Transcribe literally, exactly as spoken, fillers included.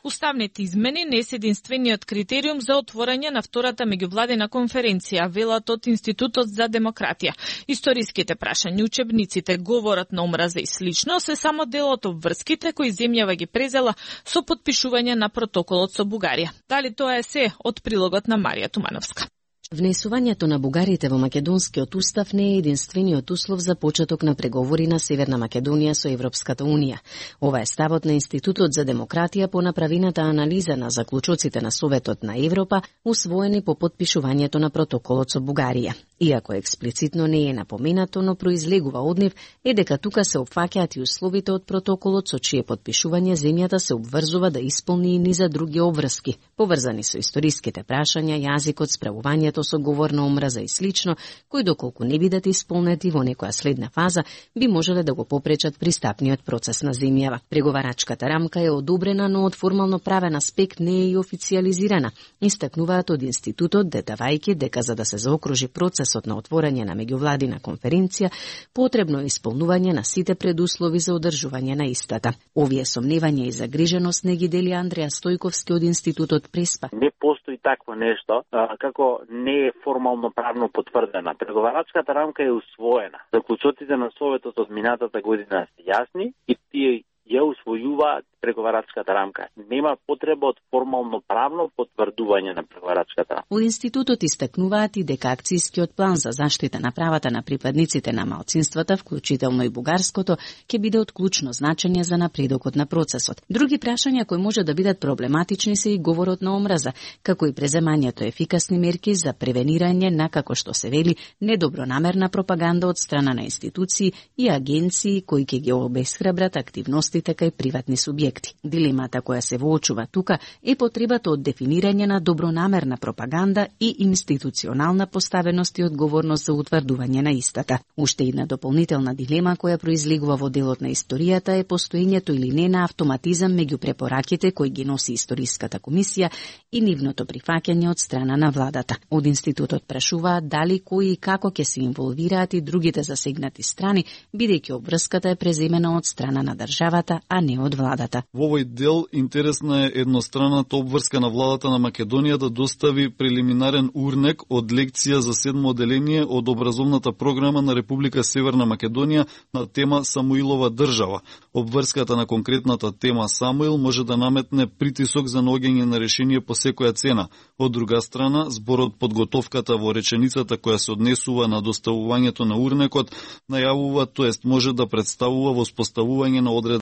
Уставните измени не се единствениот критериум за отворање на втората меѓувладина конференција, велат од Институтот за демократија. Историските прашања, учебниците, говорот на омраза и слично се само дел од обврските кои земјава ги презела со потпишување на протоколот со Бугарија. Дали тоа е се од прилогот на Марија Тумановска? Внесувањето на бугарите во македонскиот устав не е единствениот услов за почеток на преговори на Северна Македонија со Европската унија. Ова е ставот на Институтот за демократија по направената анализа на заклучоците на Советот на Европа, усвоени по потпишувањето на протоколот со Бугарија. Иако експлицитно не е напоменато, но произлегува од нив е дека тука се опфаќаат и условите од протоколот со чие потпишување земјата се обврзува да исполни и низа други обврски, поврзани со историските прашања, јазикот, справувањето со говор на омраза и слично, кои доколку не бидат исполнети во некоја следна фаза, би можеле да го попречат пристапниот процес на земјава. Преговарачката рамка е одобрена, но од формално правен аспект не е и официализирана. Истакнуваат од институтот, додавајќи дека за да се заокружи процесот на отворање на меѓувладина конференција, потребно е исполнување на сите предуслови за одржување на истата. Овие сомневања и загриженост не ги дели Андреа Стојковски од Институтот Преспа. Не постои такво нешто, а, како не е формално правно потврдена. Преговарачката рамка е усвоена. Заклучоците на Советот од минатата година се јасни и тие ја усвојуваат преговарачката рамка. Нема потреба од формално правно потврдување на преговарачката рамка. Од институтот истакнуваат и дека акцијскиот план за заштита на правата на припадниците на малцинствата, вклучително и бугарското, ќе биде од клучно значење за напредокот на процесот. Други прашања кои може да бидат проблематични се и говорот на омраза, како и преземањето ефикасни мерки за превенирање на, како што се вели, недобронамерна пропаганда од страна на институции и агенции кои ќе ги обесхрабрат активностите кај приватни субјекти. Дилемата која се воочува тука е потребата од дефинирање на добронамерна пропаганда и институционална поставеност и одговорност за утврдување на истата. Уште една дополнителна дилема која произлегува во делот на историјата е постоењето или не на автоматизам меѓу препораките кои ги носи Историската комисија и нивното прифаќање од страна на владата. Од институтот прашуваат дали кои и како ќе се инволвираат и другите засегнати страни, бидејќи обврската е преземена од страна на државата, а не од владата. Во овој дел интересна е едностранната обврска на владата на Македонија да достави прелиминарен урнек од лекција за седмо оделение од образовната програма на Република Северна Македонија на тема Самуилова држава. Обврската на конкретната тема Самуил може да наметне притисок за наоѓање на решение по секоја цена. Од друга страна, зборот подготовката во реченицата која се однесува на доставувањето на урнекот најавува, тоест може да представува воспоставување на одредба